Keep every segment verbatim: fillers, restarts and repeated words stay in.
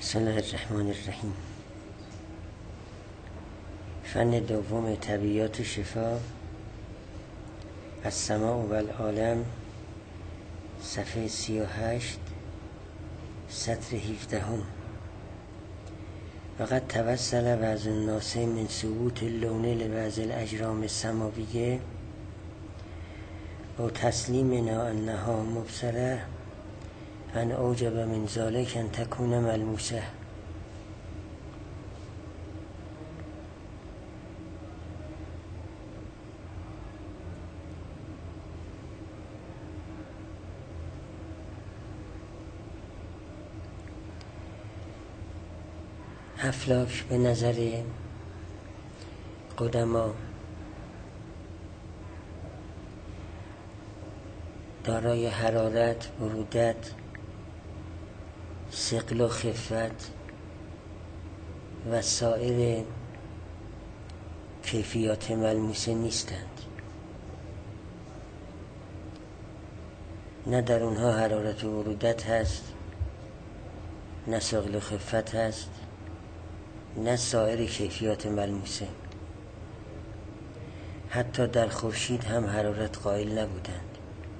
بسم الله الرحمن الرحیم. فن دوم طبیعیات شفا، السماع و العالم، صفحه سی و هشت، سطر هفدهم. وقد توسل بعض الناس من ثبوت اللون لبعض الاجرام السماویه و تسلیمنا انها مبصره ان اوجب من ذلك ان تكون ملموسه. افلاک به نظر قدما دارای حرارت، برودت، ثقل و خفت و سایر کیفیات ملموسه نیستند. نه در اونها حرارت و برودت هست، نه ثقل و خفت هست، نه سایر کیفیات ملموسه. حتی در خورشید هم حرارت قائل نبودند.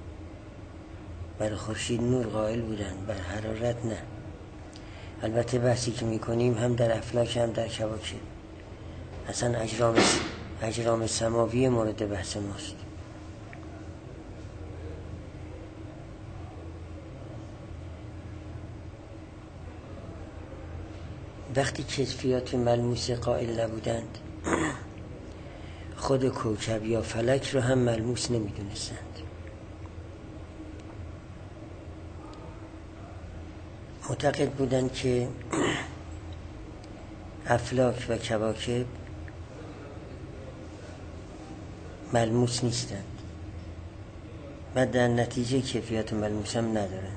بر خورشید نور قائل بودند، بر حرارت نه. البته بحثی که میکنیم هم در افلاک هم در کواکب، اصلا اجرام اجرام سماوی مورد بحث ماست. وقتی کیفیات ملموس قائل نبودند، خود کوکب یا فلک رو هم ملموس نمیدونستند. معتقد بودند که افلاک و کواکب ملموس نیستند و در نتیجه کیفیات ملموس هم ندارند.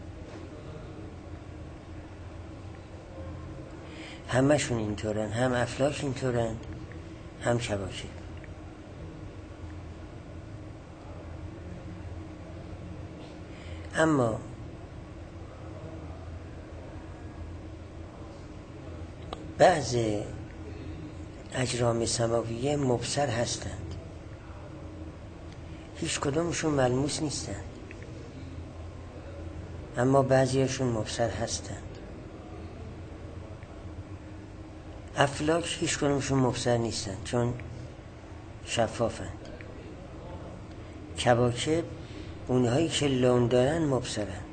همشون اینطورن، هم افلاک اینطورن، هم کواکب. اما بعض اجرام سماویه مبصر هستند، هیچ کدومشون ملموس نیستند، اما بعضیشون مبصر هستند. افلاک هیچ کدومشون مبصر نیستند چون شفافند. کواکب اونهایی که لون دارن مبصرند.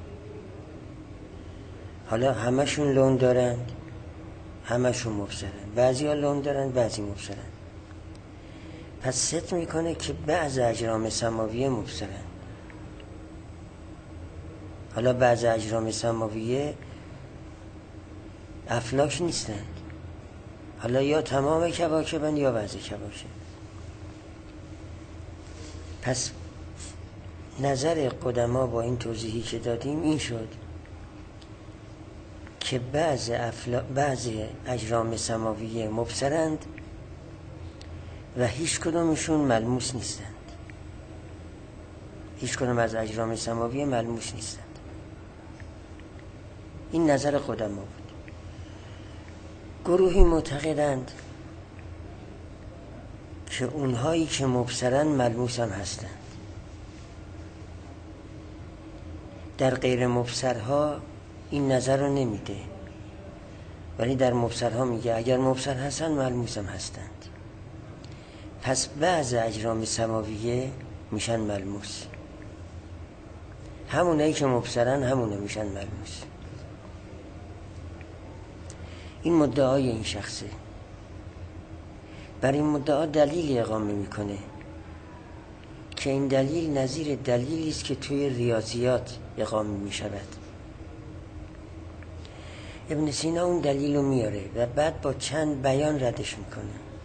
حالا همشون لون دارند، همشون مبصرند. بعضی ها لون دارند، بعضی مبصرند. پس ست میکنه که بعض اجرام سماویه مبصرند. حالا بعض اجرام سماویه افلاک نیستند. حالا یا تمام کواکبن یا بعض کواکب. پس نظر قدما با این توضیحی که دادیم این شد که بعض افلا... بعض اجرام سماویه مبصرند و هیچ کدومشون ملموس نیستند. هیچ کدوم از اجرام سماویه ملموس نیستند. این نظر قدما بود. گروهی معتقدند که اونهایی که مبصرند ملموس هم هستند. در غیر مبصرها این نظر رو نمیده، ولی در مبصرها میگه اگر مبصر هستن ملموس هم هستند. پس بعض اجرام سماویه میشن ملموس، همونایی که مبصرن همونه میشن ملموس. این مدعای این شخصه. بر این مدعا دلیل اقامه میکنه که این دلیل نظیر دلیلی است که توی ریاضیات اقامه میشود. ابن سینا اون دلیل رو میاره و بعد با چند بیان ردش میکنه.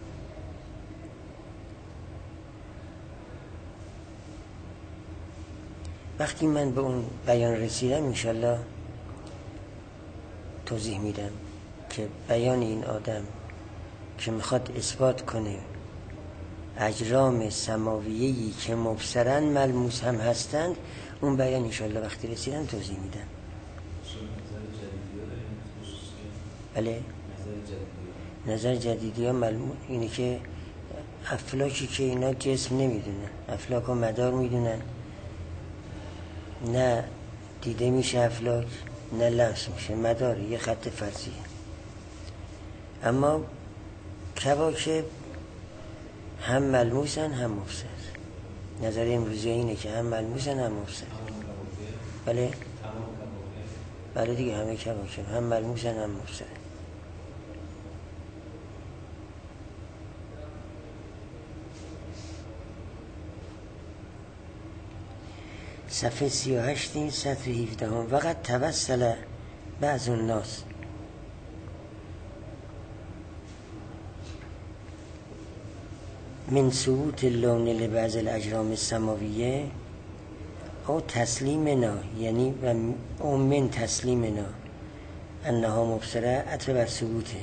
وقتی من به اون بیان رسیدم انشالله توضیح میدم که بیان این آدم که میخواد اثبات کنه اجرام سماویه‌ای که مبصرن ملموس هم هستند، اون بیان انشالله وقتی رسیدم توضیح میدم. بله نظر جدیدی ها معلوم اینه که افلاکی که اینا جسم نمیدونن، افلاک ها مدار میدونن، نه دیده میشه افلاک نه لمس میشه، مداره، یه خط فرضیه. اما کواکب هم ملموسن هم مبصر. نظر امروزی اینه که هم ملموسن هم مبصر. بله بله دیگه همه کواکب هم ملموسن هم مبصر. صفحه سی و هشت سطر هفده هم. وقت توسل بعض الناس من ثبوت اللون لبعض الاجرام السماویه او تسلیمنا، یعنی او من تسلیمنا انها مبصره، عطف بر ثبوته.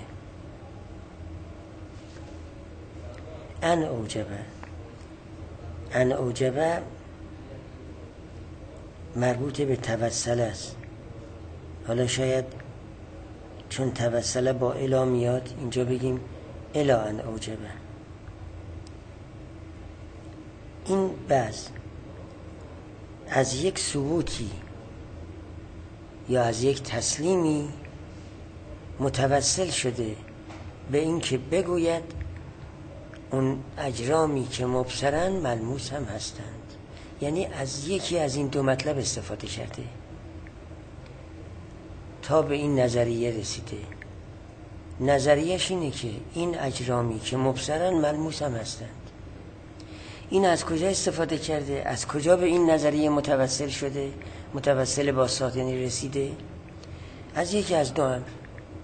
ان اوجبه، ان اوجبه مربوط به توسل است. حالا شاید چون توسل با الا میاد اینجا بگیم الا ان اوجبه. این بعض از یک ثبوتی یا از یک تسلیمی متوسل شده به این که بگوید اون اجرامی که مبصرن ملموس هم هستند. یعنی از یکی از این دو مطلب استفاده کرده تا به این نظریه رسیده. نظریهش اینه که این اجرامی که مبصرن ملموس هم هستند. این از کجا استفاده کرده؟ از کجا به این نظریه متوسل شده؟ متوسل با ساطنی رسیده؟ از یکی از دو امر.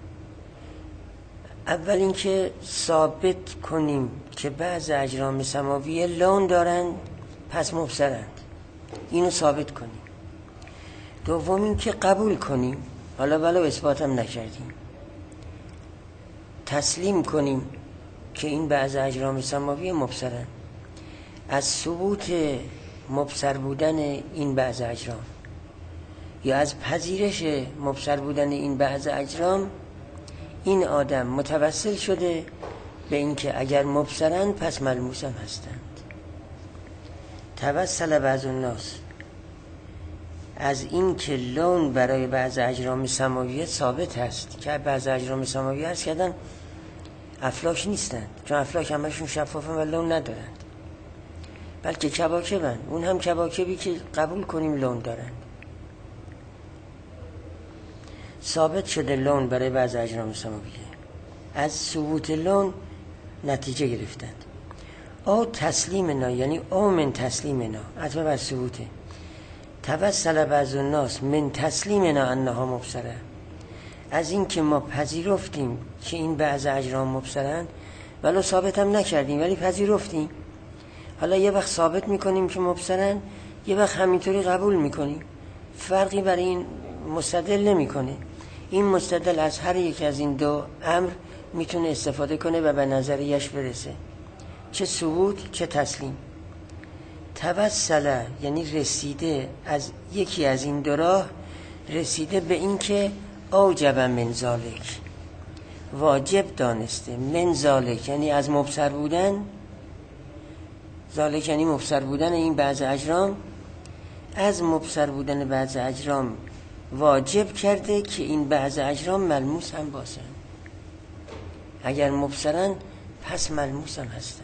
اول اینکه ثابت کنیم که بعض اجرام سماویه لون دارند پس مبصرند، اینو ثابت کنیم. دوم اینکه قبول کنیم، حالا ولو اثبات هم نکردیم، تسلیم کنیم که این بعض اجرام سماویه مبصرند. از ثبوت مبصر بودن این بعض اجرام یا از پذیرش مبصر بودن این بعض اجرام این آدم متوسل شده به اینکه اگر مبصرند پس ملموس هم هستند. توسل بعض الناس از این که لون برای بعض اجرام سماویه ثابت هست، که بعض اجرام سماویه هست کردن افلاک نیستند، چون افلاک همشون شفافن و لون ندارند، بلکه کواکبن. اون هم کواکبی که قبول کنیم لون دارند. ثابت شده لون برای بعض اجرام سماویه، از ثبوت لون نتیجه گرفتند. او تسلیمنا، یعنی او من تسلیمنا، عطف بر ثبوته. توسل بعض الناس من تسلیمنا انها مبصره، از این که ما پذیرفتیم که این بعض اجرام مبصرند ولو ثابت هم نکردیم ولی پذیرفتیم. حالا یه وقت ثابت میکنیم که مبصرن، یه وقت همینطوری قبول میکنیم، فرقی برای این مستدل نمیکنه. این مستدل از هر یک از این دو امر میتونه استفاده کنه و به نظریش برسه، چه ثبوت چه تسلیم. توسل یعنی رسیده، از یکی از این دو راه رسیده به این که اوجب من ذالک، واجب دانسته، من ذالک یعنی از مبصر بودن، ذالک یعنی مبصر بودن این بعض اجرام، از مبصر بودن بعض اجرام واجب کرده که این بعض اجرام ملموس هم باشن. اگر مبصرن پس ملموس هم هستن.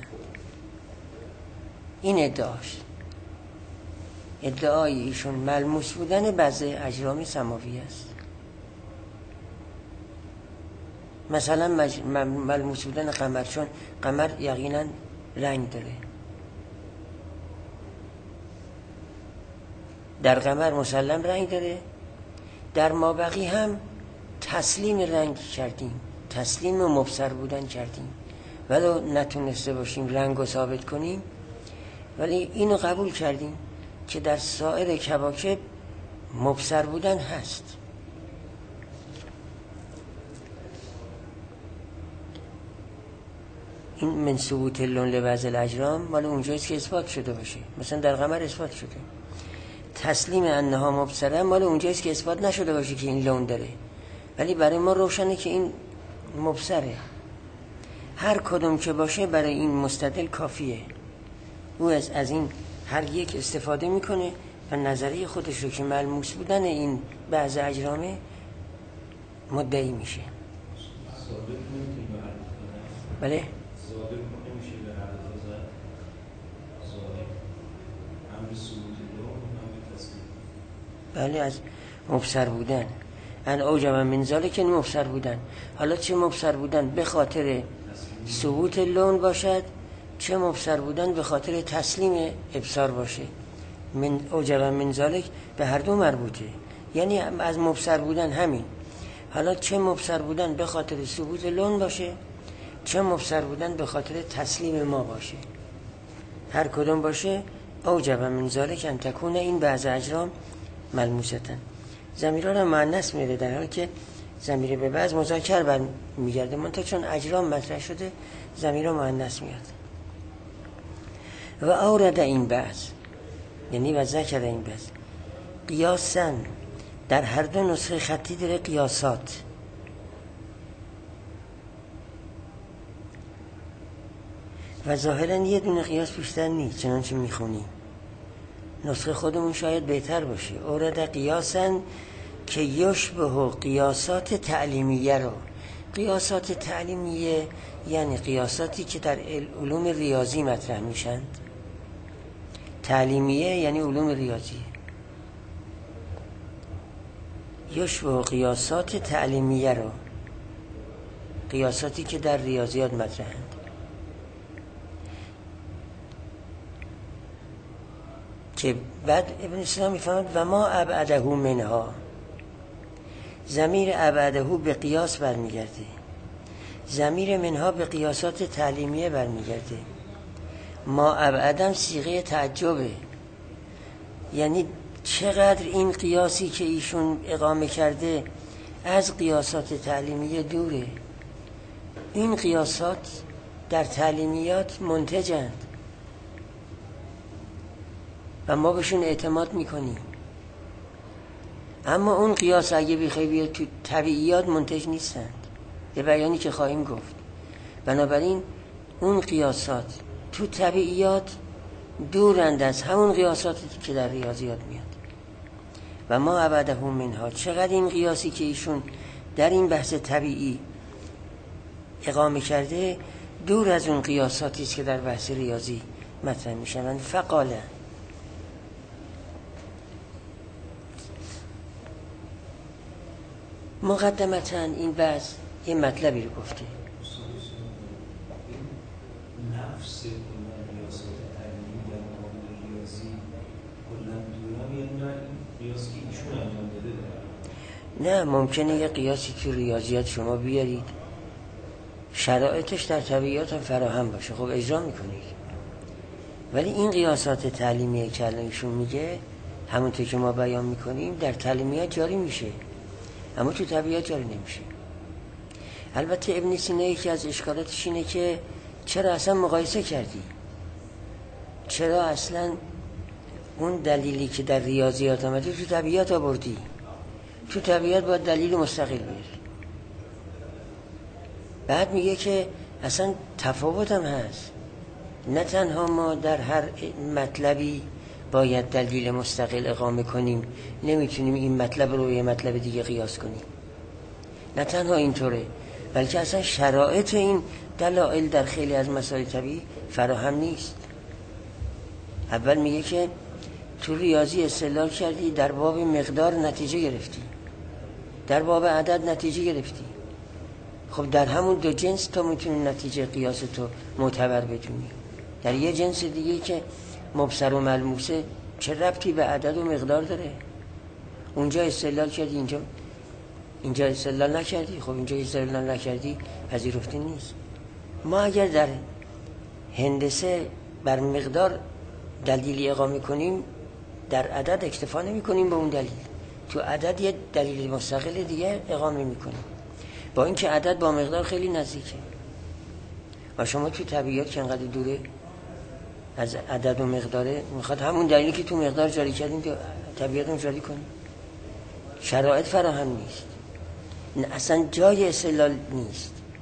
این ادعاش، ادعای ایشون ملموس بودن بعض اجرام سماوی است. مثلا مج... ملموس بودن قمر، چون قمر یقینا رنگ داره، در قمر مسلم رنگ داره، در مابقی هم تسلیم رنگ کردیم، تسلیم مبصر بودن کردیم، ولو نتونسته باشیم رنگ رو ثابت کنیم ولی اینو قبول کردیم که در سایر کواکب مبصر بودن هست. این من ثبوت اللون لبعض الاجرام مال اونجاییست که اثبات شده باشه، مثلا در قمر اثبات شده. تسلیم انها مبصره مال اونجاییست که اثبات نشده باشه که این لون داره، ولی برای ما روشنه که این مبصره، هر کدوم که باشه برای این مستدل کافیه. او از, از این هر یک استفاده میکنه و نظریه خودش رو که ملموس بودن این بعض اجرامه مدعی میشه. بله؟ بله، از مبصر بودن. ان اوجب من ذلک که مبصر بودن. حالا چه مبصر بودن به خاطر ثبوت لون باشد، چه مبصر بودن به خاطر تسلیم ابصار باشه. من اوجب من ذلک به هر دو مربوطه، یعنی از مبصر بودن همین. حالا چه مبصر بودن به خاطر ثبوت لون باشه، چه مبصر بودن به خاطر تسلیم ما باشه، هر کدوم باشه اوجب من ذلک ان تکونه این بعض اجرام ملموستن. ضمیرها را مؤنث میره، در حالی که ضمیر به بعض مذکر بر میگرده، منتها چون اجرام مطرح شده ضمیرها مؤنث میاد. و اورد این بعض، یعنی و ذکر این بعض قیاسن، در هر دو نسخه خطی داره قیاسات. و ظاهرا یه دونه قیاس بیشتر نیست، چنانچه میخونیم. نسخه خودمون شاید بهتر باشه. اورد قیاسن که یشبه قیاسات تعلیمیه رو. قیاسات تعلیمیه یعنی قیاساتی که در علوم ریاضی مطرح میشند. تعلیمیه یعنی علوم ریاضی. یشبه قیاسات تعلیمیه رو، قیاساتی که در ریاضیات مطرحند. که بعد ابن سینا میفهمد و ما ابعده منها، ضمیر ابعده به قیاس برمیگرده، ضمیر منها به قیاسات تعلیمیه برمیگرده. ما ابعدم صیغه تعجبه، یعنی چقدر این قیاسی که ایشون اقامه کرده از قیاسات تعلیمیه دوره. این قیاسات در تعلیمیات منتجند و ما بهشون اعتماد میکنیم، اما اون قیاس اگه بخوای بیاد تو طبیعیات منتج نیستند، به بیانی که خواهیم گفت. بنابراین اون قیاسات تو طبیعیات دورند از همون قیاساتی که در ریاضیات میاد. و ما ابعده منها، چقدر این قیاسی که ایشون در این بحث طبیعی اقامه کرده دور از اون قیاساتی است که در بحث ریاضی مطرح میشن. فقاله مقدمتاً این بحث یه مطلبی رو گفته. نفس ریاضات تعلیمی در مقابل ریاضی کلاً دورم، یعنی نه این قیاس که ایشون انجام داده داره. نه، ممکنه یه قیاسی تو ریاضیات شما بیارید شرایطش در طبیعیات هم فراهم باشه، خب اجرا میکنید، ولی این قیاسات تعلیمیه که الان ایشون میگه همونطور که ما بیان میکنیم در تعلیمیات جاری میشه، اما تو طبیعت جاری نمیشه. البته ابن سینا یکی از اشکالاتش اینه که چرا اصلا مقایسه کردی؟ چرا اصلا اون دلیلی که در ریاضیات آمده تو طبیعت آوردی؟ تو طبیعت باید دلیل مستقل بیاری. بعد میگه که اصلا تفاوت هم هست، نه تنها ما در هر مطلبی باید دلیل مستقل اقامه کنیم، نمیتونیم این مطلب رو یه مطلب دیگه قیاس کنیم. نه تنها اینطوره، بلکه اصلا شرایط این دلایل در خیلی از مسائل طبیعی فراهم نیست. اول میگه که تو ریاضی استدلال کردی، در باب مقدار نتیجه گرفتی، در باب عدد نتیجه گرفتی. خب در همون دو جنس تو میتونی نتیجه قیاس تو معتبر بدونی. در یه جنس دیگه که مبصر و ملموسه چه ربطی به عدد و مقدار داره؟ اونجا استدلال کردی، اینجا اینجا استدلال نکردی. خب اینجا استدلال نکردی پذیرفته نیست. ما اگر در هندسه بر مقدار دلیلی اقامه کنیم، در عدد اکتفا نمی کنیم به اون دلیل، تو عدد یه دلیل مستقل دیگه اقامه می کنیم، با اینکه عدد با مقدار خیلی نزدیکه. و شما تو طبیعت که انقدر دوره از عدد و مقداره، میخواد همون دلیلی که تو مقدار جاری کردیم تو طبیعت هم جاری کنیم. شرایط فراهم نیست، اصلا جای استدلال نیست.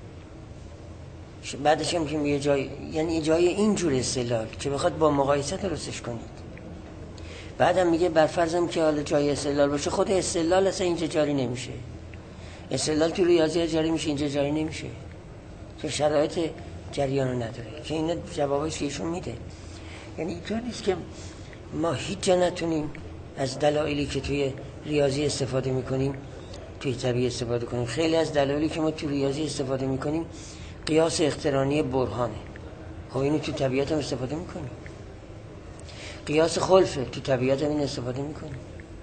بعدش هم که یه جای، یعنی جای اینجور استدلال که بخواد با مقایسه درستش کنید. بعدم میگه بر فرضم که حالا جای استدلال باشه، خود استدلال اصلا اینجا جاری نمیشه. استدلال تو ریاضی جاری میشه، اینجا جاری نمیشه چون شرایط جریان رو نداره. که اینا جوابش که ایشون میده. یعنی اینطور نیست که ما هیچ جا نتونیم از دلایلی که توی ریاضی استفاده میکنیم توی طبیعی استفاده کنیم. خیلی از دلایلی که ما توی ریاضی استفاده میکنیم قیاس اقترانی برهانه، خب اینو تو طبیعت هم استفاده میکنیم. قیاس خلفه، تو طبیعت هم این استفاده میکنیم.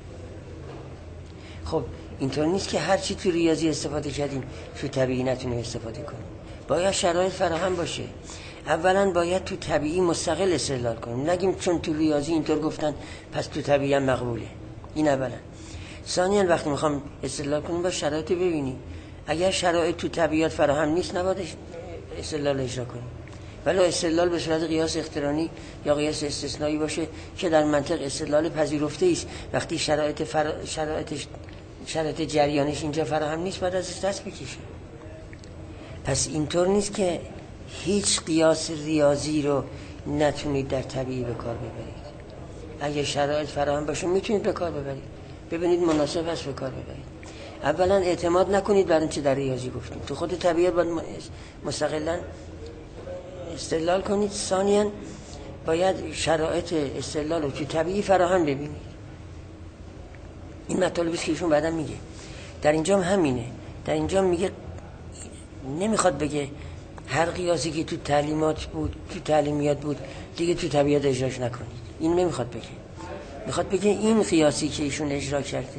خب اینطور نیست که هر چی تو ریاضی استفاده کردیم تو طبیعی نتونیم استفاده کنیم. باید شرایط فراهم باشه. اولا باید تو طبیعی مستقل استدلال کنیم، نگیم چون تو ریاضی اینطور گفتن پس تو طبیعی هم مقبوله. این اولا. ثانیاً وقتی میخوام استدلال کنیم با شرایط ببینیم، اگر شرایط تو طبیعت فراهم نیست نباید استدلال اجرا کنیم. ولی استدلال به صورت قیاس اقترانی یا قیاس استثنایی باشه که در منطق استدلال پذیرفته است. وقتی شرایط فر... شرایط شرایط جریانش اینجا فراهم نیست باید ازش دست بکشیم. پس اینطور نیست که هیچ قیاس ریاضی رو نتونید در طبیعی به کار ببرید. اگه شرایط فراهم باشه میتونید به کار ببرید، ببینید مناسب است به کار ببرید. اولا اعتماد نکنید بر اون چه در ریاضی گفتیم، تو خود طبیعت باید مستقلا استدلال کنید. ثانیاً باید شرایط استدلال رو تو طبیعی فراهم ببینید. این مطالبی که ایشون بعدا میگه. در اینجا هم همینه. در اینجا میگه نمیخواد بگه هر قیاسی که تو تعلیمات بود، تو تعلیمیات بود دیگه تو طبیعت اجراش نکنید. این نمیخواد بگه. میخواد بگه این قیاسی که ایشون اجرا کرده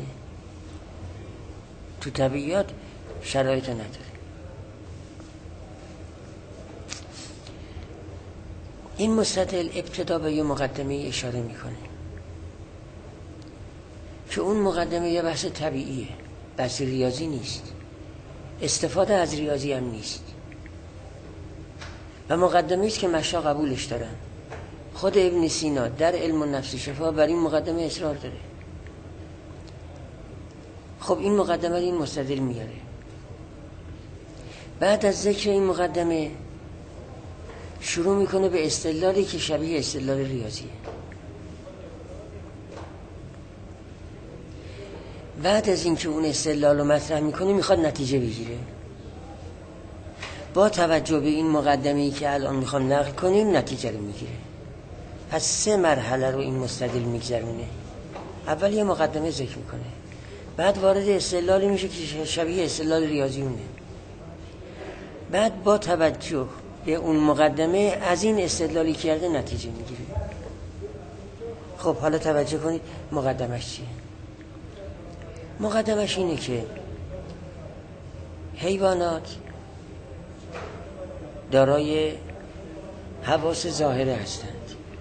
تو طبیعیات شرایط نداره. این مستدل ابتدا به یه مقدمه اشاره میکنه که اون مقدمه یه بحث طبیعیه، بحث ریاضی نیست، استفاده از ریاضی هم نیست و مقدمه است که مشا قبولش دارن. خود ابن سینا در علم النفس شفا بر این مقدمه اصرار داره. خب این مقدمه این مستدل میاره. بعد از ذکر این مقدمه شروع میکنه به استدلالی که شبیه استدلال ریاضیه. بعد از اینکه اون استدلال رو مطرح میکنه میخواد نتیجه بگیره. با توجه به این مقدمه‌ای که الان میخوام نقل کنیم نتیجه رو میگیره. پس سه مرحله رو این مستدل میگذرونه. اول یه مقدمه ذکر میکنه، بعد وارد استدلالی میشه که شبیه استدلال ریاضیونه، بعد با توجه به اون مقدمه از این استدلالی کرده نتیجه میگیره. خب حالا توجه کنید مقدمش چیه؟ مقدمش اینه که حیوانات دارای حواس ظاهره هستند.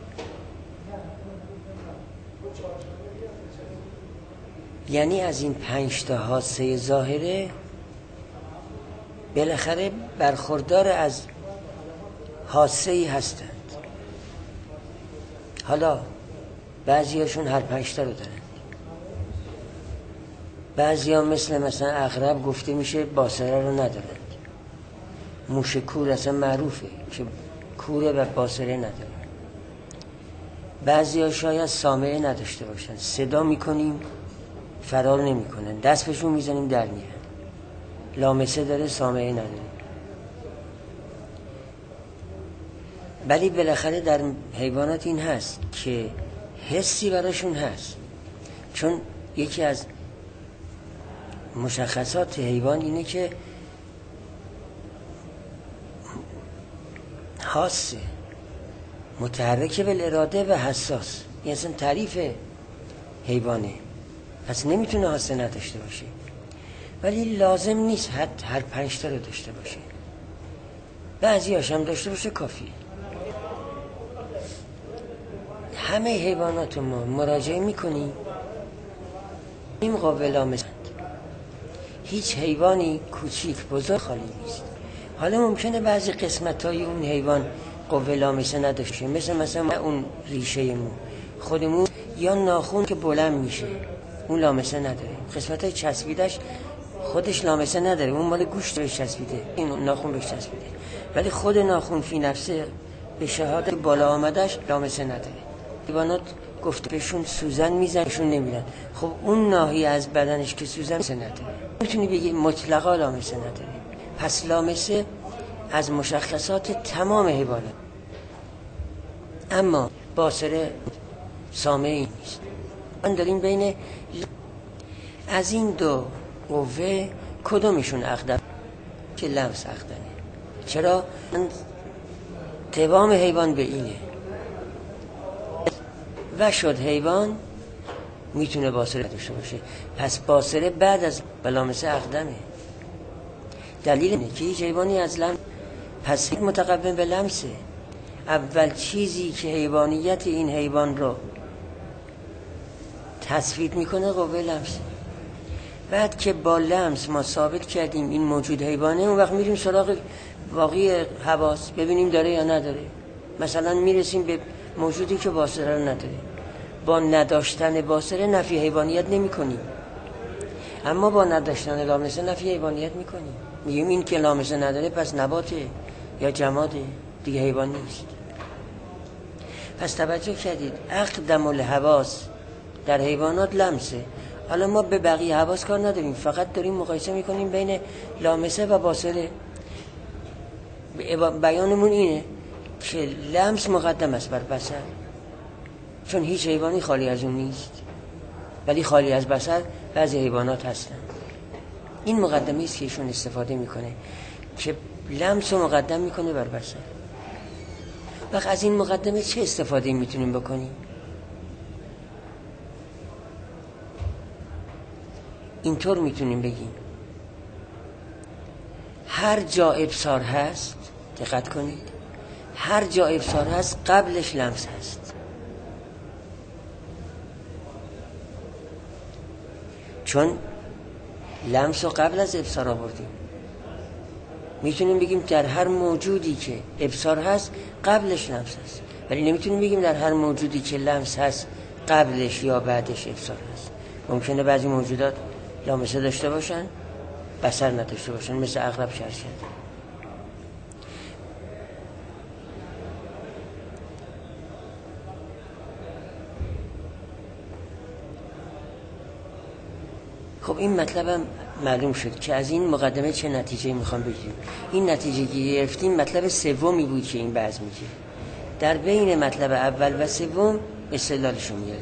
یعنی از این پنج تا حاسه ظاهره بالاخره برخوردار از حاسه‌ای هستند. حالا بعضیاشون هر پنج تا رو دارن، بعضیا مثل مثلا عقرب گفته میشه باصره رو ندارند. موش کور اصلا معروفه که کوره و باصره نداره. بعضیا شاید سامعه نداشته باشن، صدا میکنیم فرار نمیکنن، دست بهشون میزنیم در میرن. لامسه داره سامعه نداره. ولی بالاخره در حیوانات این هست که حسی براشون هست، چون یکی از مشخصات حیوان اینه که حاسه، متحرک بالاراده و حساس. این اصلا تعریف حیوانه، پس نمیتونه حاسه نداشته باشه. ولی لازم نیست حد هر پنج تا رو داشته باشه، بعضی هاش هم داشته باشه کافیه. همه حیوانات ما مراجعه میکنیم این قوه لامسند. هیچ حیوانی کوچیک بزرگ خالی نیست. حالا ممکنه بعضی قسمت‌های اون حیوان قوه لامسه نداشته، مثل مثلا اون ریشه مو خودمون یا ناخون که بلند میشه اون لامسه نداره. قسمت‌های چسبیدش خودش لامسه نداره، اون مال گوشت بهش چسبیده، این ناخون بهش چسبیده. ولی خود ناخن فی نفسه به شهادت بالا آمدش لامسه نداره. حیوانات گفته بهشون سوزن میزنشون نمیدن، خب اون ناحیه از بدنش که سوزن نداره میتونی بگی مطلقا لامسه نداره. پس لامسه از مشخصات تمام حیوانات، اما باصره سامعی نیست. من داریم بین از این دو قوه کدومشون اقدم؟ که لمس اقدمه. چرا؟ توام حیوان به اینه و شد حیوان میتونه باصره داشته باشه، پس باصره بعد از لامسه اقدمه. دلیل اینه که هیچ حیوانی از لمس، پس متقدم به لمسه. اول چیزی که حیوانیت این حیوان رو تثبیت میکنه قوه لمسه. بعد که با لمس ما ثابت کردیم این موجود حیوانه، اون وقت میریم سراغ باقی حواس ببینیم داره یا نداره. مثلا میرسیم به موجودی که باصره رو نداره. با نداشتن باصره نفی حیوانیت نمی کنیم، اما با نداشتن لامسه نفی حیوانیت میکنیم. میگیم این که لامسه نداره پس نباته یا جماده، دیگه حیوان نیست. پس توجه کردید اقدم الحواس در حیوانات لمسه. حالا ما به بقیه حواس کار نداریم، فقط داریم مقایسه میکنیم بین لامسه و باصره. بیانمون اینه که لمس مقدم است بر بصر، چون هیچ حیوانی خالی از اون نیست، ولی خالی از بصر بعضی حیوانات هستن. این مقدمه است که ایشون استفاده میکنه که لمس رو مقدم میکنه بر بصر. وقت از این مقدمه چه استفاده میتونیم بکنیم؟ اینطور میتونیم بگیم هر جا ابصار هست، دقت کنید، هر جا ابصار هست قبلش لمس هست. چون لمس رو قبل از ابصار آوردیم، میتونیم بگیم در هر موجودی که ابصار هست قبلش لمس هست، ولی نمیتونیم بگیم در هر موجودی که لمس هست قبلش یا بعدش ابصار هست. ممکنه بعضی موجودات لامسه داشته باشن بصر نداشته باشن، مثل عقرب شرشد. خب این مطلبم معلوم شد که از این مقدمه چه نتیجه میخوام بگیریم. این نتیجه که گرفتیم مطلب سومی بود که این بحث میگه. در بین مطلب اول و سوم استدلالشو میاره.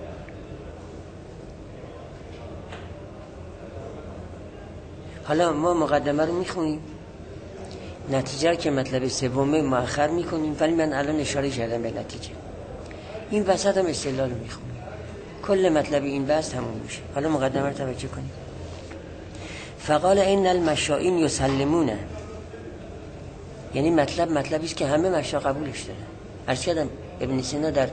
حالا ما مقدمه رو میخونیم، نتیجه که مطلب سومه مؤخر میکنیم، ولی من الان اشاره کردم به نتیجه. این وسط هم استدلال رو میخونیم، کل مطلب این بحث تموم میشه. حالا مقدمه رو توجه کنیم. فقال این المشائین یسلمونه، یعنی مطلب مطلبی است که همه مشا قبولش دارن. عرض کردم ابن سینا در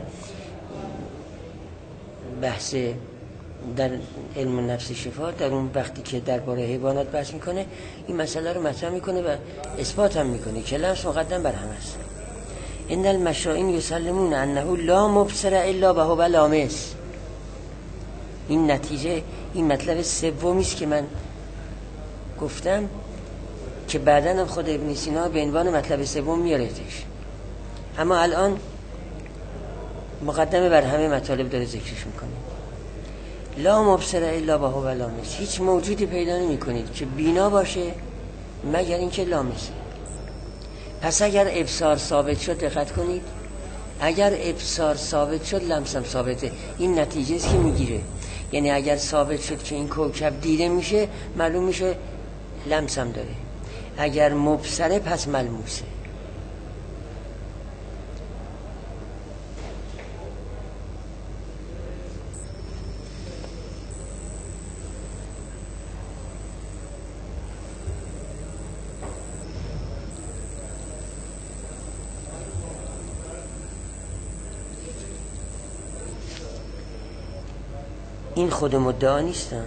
بحث در علم نفس شفا، در اون وقتی که درباره حیوانات بحث میکنه، این مسئله رو مطرح میکنه و اثبات هم میکنه که لمس مقدم بر همه است. ان المشائین یسلمون انه لا مبصر الا وهو لامس. این نتیجه، این مطلب سومی است که من گفتم که بعداً هم خود ابن سینا به عنوان مطلب سوم میارهش، اما الان مقدمه بر همه مطالب داره ذکرش میکنه. لا مبصر الا وهو لامس، هیچ موجودی پیدا نمی کنید که بینا باشه مگر اینکه لامسه. پس اگر ابصار ثابت شد، دقت کنید، اگر ابصار ثابت شد لمس هم ثابته. این نتیجه است که میگیره، یعنی اگر ثابت شد که این کوکب دیده میشه، معلوم میشه لمس هم داره. اگر مبصره پس ملموسه. این خود مدعا نیستن.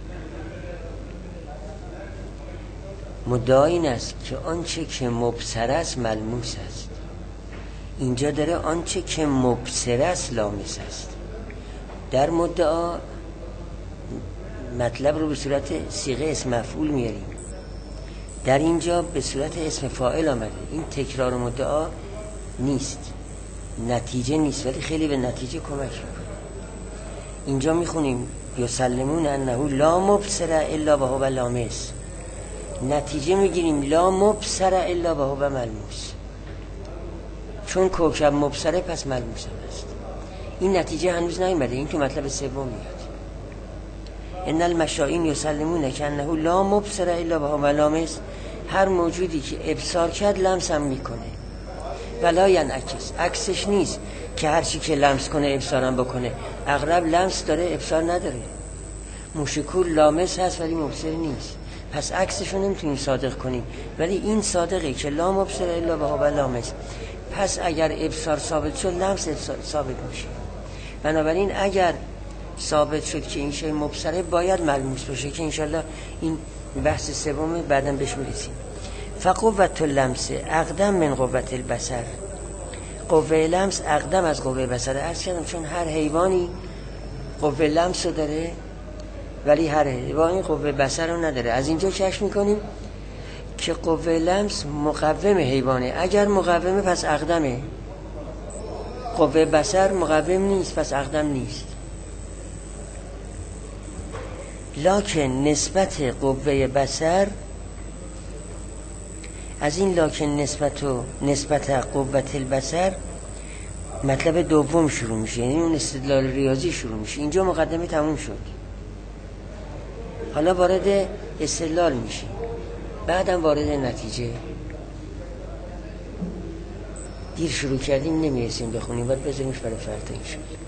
مدعا این است که آنچه که مبصر است ملموس است. اینجا داره آنچه که مبصر است لامس است. در مدعا مطلب رو به صورت صیغه اسم مفعول میاریم. در اینجا به صورت اسم فاعل آمده. این تکرار و مدعا نیست، نتیجه نیست، ولی خیلی به نتیجه کمک میکنه. اینجا میخونیم یسلمون انه لا مبصر الا وهو لامس، نتیجه میگیریم لا مبصر الا وهو ملموس، چون کوکب مبصره پس ملموس است. این نتیجه هنوز نیامده، این تو مطلب سوم میاد. ان المشائین یسلمون که انه لا مبصر الا وهو لامس، هر موجودی که ابصار کرد لمس هم میکنه. ولا ینعکس، عکسش نیست که هر چی که لمس کنه ابصارم بکنه. اغرب لمس داره ابصار نداره. موشکول لامس هست ولی مبصر نیست، پس عکسشو نمیتونیم صادق کنیم. ولی این صادقه که لا مبصر الا وهو لامس، پس اگر ابصار ثابت شد لمس ثابت میشه. بنابراین اگر ثابت شد که این شی مبصره باید ملموس باشه، که انشالله این بحث سومه بعداً بهش میرسیم. فقوت اللمس اقدم من قوت البصر، قوه لمس اقدم از قوه بصر. عرض کردم چون هر حیوانی قوه لمس رو داره ولی هر حیوانی قوه بصر رو نداره. از اینجا کشف میکنیم که قوه لمس مقوم حیوانه، اگر مقومه پس اقدمه، قوه بصر مقوم نیست پس اقدم نیست. لکن نسبت قوه بصر، از این لکن نسبت و نسبت قوت البصر مطلب دوم شروع میشه، یعنی اون استدلال ریاضی شروع میشه. اینجا مقدمه تموم شد، حالا وارد استدلال میشه، بعدم وارد نتیجه. دیر شروع کردیم نمیرسیم بخونیم، باید بذاریمش برای فردا انشاءالله.